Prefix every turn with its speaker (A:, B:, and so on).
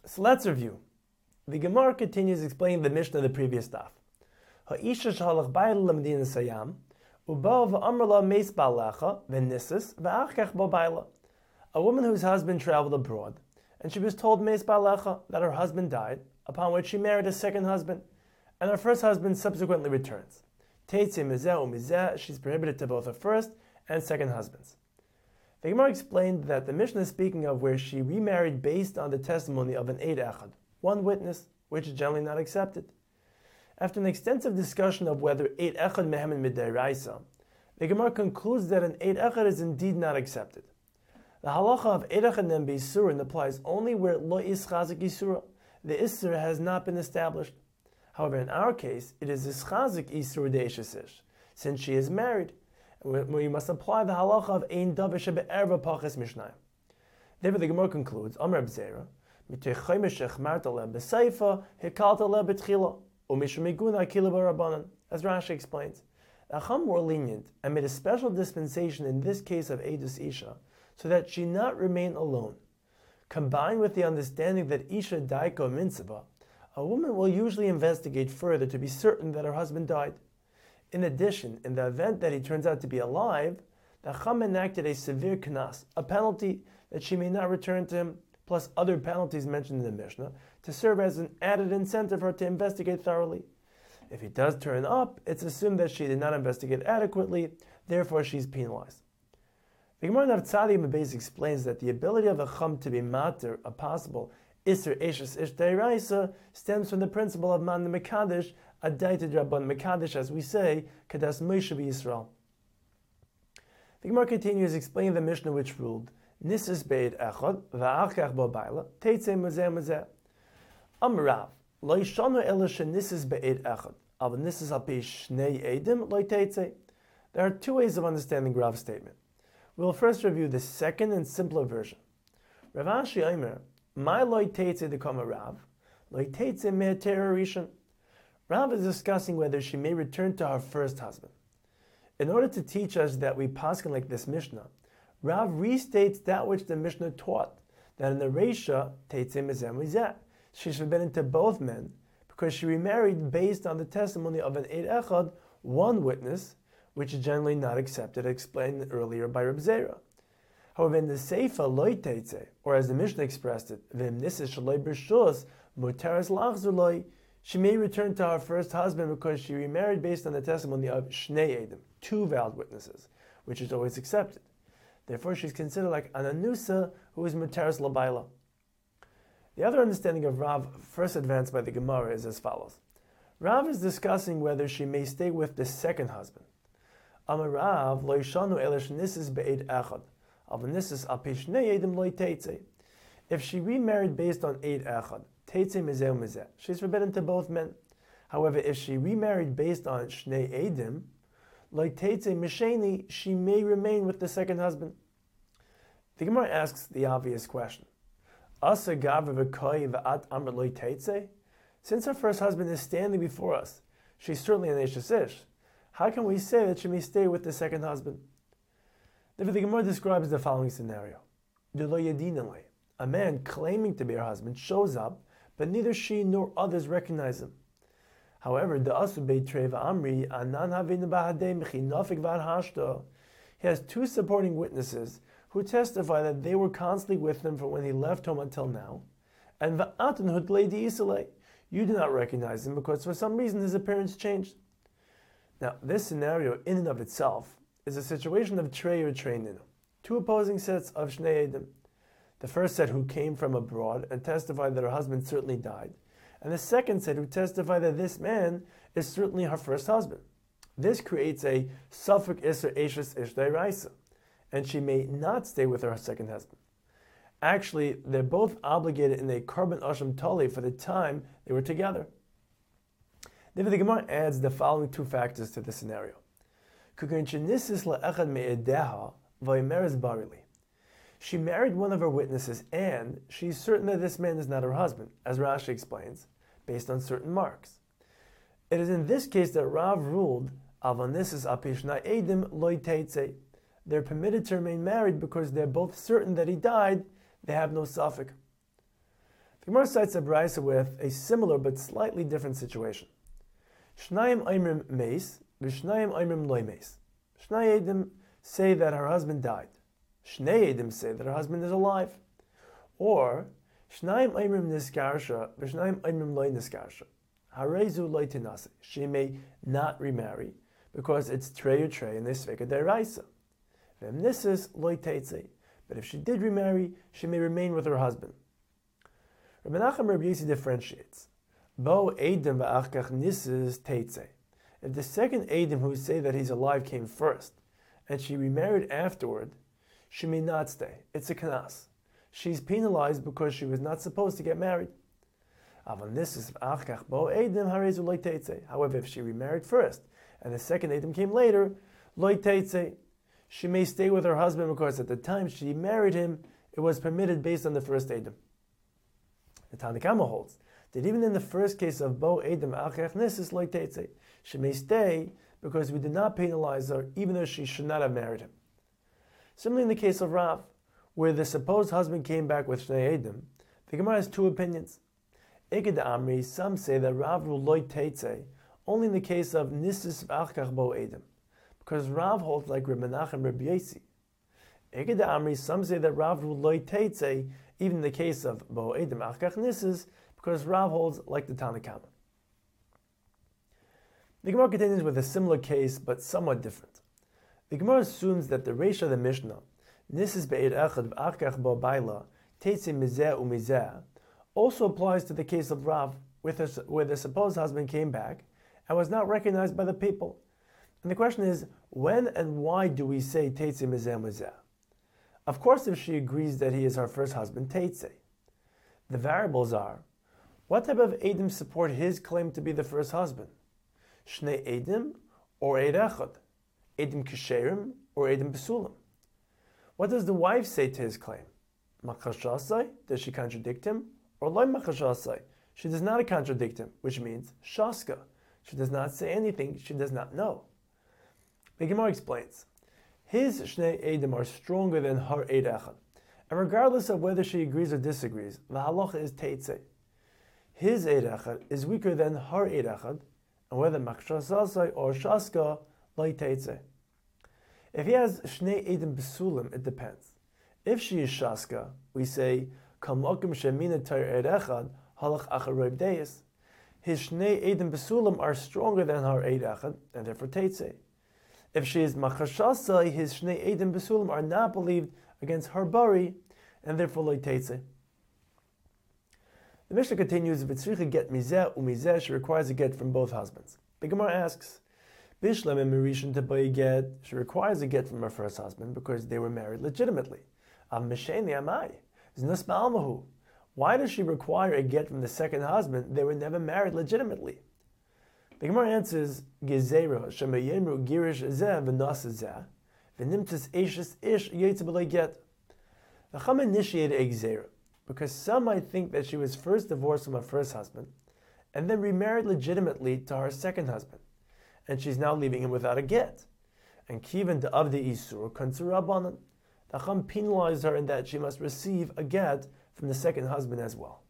A: So let's review. The Gemara continues explaining the Mishnah of the previous daf. Ha'isha shalach bayil lemdin sayam, uba v'amrla meis ba'alecha v'nissus v'achkech bo bayla. A woman whose husband traveled abroad, and she was told meis ba'alecha that her husband died, upon which she married a second husband, and her first husband subsequently returns. Teitze mizeh u'mizeh, she's prohibited to both her first and second husbands. The Gemara explained that the Mishnah is speaking of where she remarried based on the testimony of an Eid Echad, one witness, which is generally not accepted. After an extensive discussion of whether Eid Echad mehemen mid'oraisa, the Gemara concludes that an Eid Echad is indeed not accepted. The halacha of Eid Echad nem b'Yisurin applies only where lo ischazik Yisura. The Isser has not been established. However, in our case, it is ischazik Yisur de'eshes ish, since she is married. We must apply the halacha of ein davar shebe'erva pachas mishnayim. Therefore, the Gemara concludes, Amar B'Zera, mitei chaymesh echmarta le b'seifa, hikalta le b'tchila, u'mishum miguna akila b'rabanan. As Rashi explains, the Chacham were lenient and made a special dispensation in this case of Eidus Isha, so that she not remain alone. Combined with the understanding that Isha daiko mitzvah, a woman will usually investigate further to be certain that her husband died. In addition, in the event that he turns out to be alive, the Chacham enacted a severe knas, a penalty that she may not return to him, plus other penalties mentioned in the Mishnah, to serve as an added incentive for her to investigate thoroughly. If he does turn up, it's assumed that she did not investigate adequately, therefore she's penalized. The Gemara Navtzadi Mebez explains that the ability of a Chacham to be mater, a possible Isser Eshes Ish Deiraisa, stems from the principle of Man Mekadesh, Adaited Rabban Mekadesh, as we say, Kadas Moshe Yisrael. The Gemara continues explaining the Mishnah which ruled, Nissus Be'ed Echad, Va'achkach Bo Baila, Teitze Muzeh Muzeh. Amrav, Lo Yishanu Ela Shenissus Be'ed Echad, Al Nissus Al Pi Shnei Eidim, Lo Teitze. There are two ways of understanding Rav's statement. We'll first review the second and simpler version. Rav Ashi Omer, My Lo Teitze Dekama Rav, Lo Teitze Me'ter Rishon. Rav is discussing whether she may return to her first husband. In order to teach us that we paskin like this Mishnah, Rav restates that which the Mishnah taught, that in the Reisha, Teitze Mizeh Mizeh, she's forbidden to both men, because she remarried based on the testimony of an Eid Echad, one witness, which is generally not accepted, explained earlier by Reb Zera. However, in the Seifa Loi Teitze, or as the Mishnah expressed it, V'im Nissus Shaloi B'Rshus, Muteres Lachzor Loi, she may return to her first husband because she remarried based on the testimony of Shnei Eidim, two valid witnesses, which is always accepted. Therefore, she's considered like an Anusa who is Muteres Labaila. The other understanding of Rav, first advanced by the Gemara, is as follows. Rav is discussing whether she may stay with the second husband. Amar Rav, Lo Yishanu Elish Nissus Be'ed Echad, Al Nissus Al Pi Shnei Eidim Lo Teitze. If she remarried based on Eid Echad, Teitze Mizeh Mizeh, she's forbidden to both men. However, if she remarried based on Shnei Eidim, like Teitze Misheni, she may remain with the second husband. The Gemara asks the obvious question. Asa Gavra V'Koi V'at Amr Lo Teitze? Since her first husband is standing before us, she's certainly an Eshes Ish. How can we say that she may stay with the second husband? Therefore, the Gemara describes the following scenario. D'lo Yadinale. A man claiming to be her husband shows up, but neither she nor others recognize him. However, the Asubei Treva Amri Anan Havin Bahadei Mechi Nafik Var Hashto. He has two supporting witnesses who testify that they were constantly with him from when he left home until now. And Va'atan Hutlei Di Isalei. You do not recognize him because for some reason his appearance changed. Now, this scenario in and of itself is a situation of Trey or Trey Ninu, two opposing sets of Shnei Eidim. The first set who came from abroad and testified that her husband certainly died, and the second set who testified that this man is certainly her first husband. This creates a Suffolk Isser Eshes Ish Deiraisa, and she may not stay with her second husband. Actually, they're both obligated in a Korban Asham Tali for the time they were together. Therefore, the Gemara adds the following two factors to the scenario. She married one of her witnesses, and she's certain that this man is not her husband, as Rashi explains, based on certain marks. It is in this case that Rav ruled, they're permitted to remain married because they're both certain that he died, they have no suffix. The Gemara cites a brisa with a similar but slightly different situation. Shnayim Aimrim Meis, Vishnayim Aimrim Loy Meis. Shnai Edim say that her husband died. Shnei Edim say that her husband is alive. Or Shnayim Aimrim Niskarsha, Vishnayim Aimrim Loy Niskarsha. Harezu Loy Tinase. She may not remarry because it's Trey or Trey and they sveka deraisa. Vemnisis Loy Teitze. But if she did remarry, she may remain with her husband. Rabbi Nachman Rabbi Yossi differentiates. Bo Eidim va'achkach nisis teitze. If the second Eidim who say that he's alive came first, and she remarried afterward, she may not stay. It's a kanas. She's penalized because she was not supposed to get married. However, if she remarried first, and the second Eidim came later, loy teitze, she may stay with her husband because at the time she married him, it was permitted based on the first Eidim. The Tanna Kama holds that even in the first case of Bo Eidim Achech Nisis Loy Teitze, she may stay because we did not penalize her even though she should not have married him. Similarly in the case of Rav, where the supposed husband came back with Shnei Eidim, the Gemara has two opinions. Eged Amri, some say that Rav ruled Loy Teitze only in the case of Nisis Achech Bo Eidim, because Rav holds like Rabbi Menachem Rabbi Yossi. Eged Amri, some say that Rav ruled Loy Teitze even in the case of Bo Eidim Achkach Nisis, because Rav holds like the Tanna Kama. The Gemara continues with a similar case, but somewhat different. The Gemara assumes that the Reisha of the Mishnah, Nisis Be'er Echad V'Achkach Bo Baila, Teitze Mizeh U'Mizeh, also applies to the case of Rav, where the supposed husband came back and was not recognized by the people. And the question is, when and why do we say Teitze Mizeh U'Mizeh? Of course, if she agrees that he is her first husband, teitze. The variables are, what type of Eidim support his claim to be the first husband? Shnei Eidim or Eid Echad? Eidim Kesherim or Eidim Besulim? What does the wife say to his claim? Machashasai, does she contradict him? Or Loi Machashasai, she does not contradict him, which means Shaska. She does not say anything she does not know. The Gemara explains, his Shnei Eidim are stronger than her Eid Echad. And regardless of whether she agrees or disagrees, the halacha is Teitze. His Eid Echad is weaker than her Eid Echad, and whether Makshasasai or Shaska, Loi Teitze. If he has Shnei Eidim Besulim, it depends. If she is Shaska, we say, Kamokim Shemina Tar Eid Echad, Halach Acharoiv Deis. His Shnei Eidim Besulim are stronger than her Eid Echad, and therefore Teitze. If she is Machashasai, his Shnei Eidim Besulim are not believed against her Bari, and therefore Loi Teitze. The Mishnah continues, V'tzricha get mizeh u'mizeh, she requires a get from both husbands. The Gemara asks, Bishlam and Marishan to buy a get, she requires a get from her first husband because they were married legitimately. Av Mesheni Amai, Znas Ba'almahu. Why does she require a get from the second husband? They were never married legitimately. The Gemara answers, Gezerah, Shemayemru Girish Zeh v'Nas Zeh, v'Nimtzis Eishis Ish Yetze B'lei Get. The Chum initiated a Gezerah, because some might think that she was first divorced from her first husband, and then remarried legitimately to her second husband, and she's now leaving him without a get. And Kivan to Avdi Isur Kansurabanan, the Chum penalized her in that she must receive a get from the second husband as well.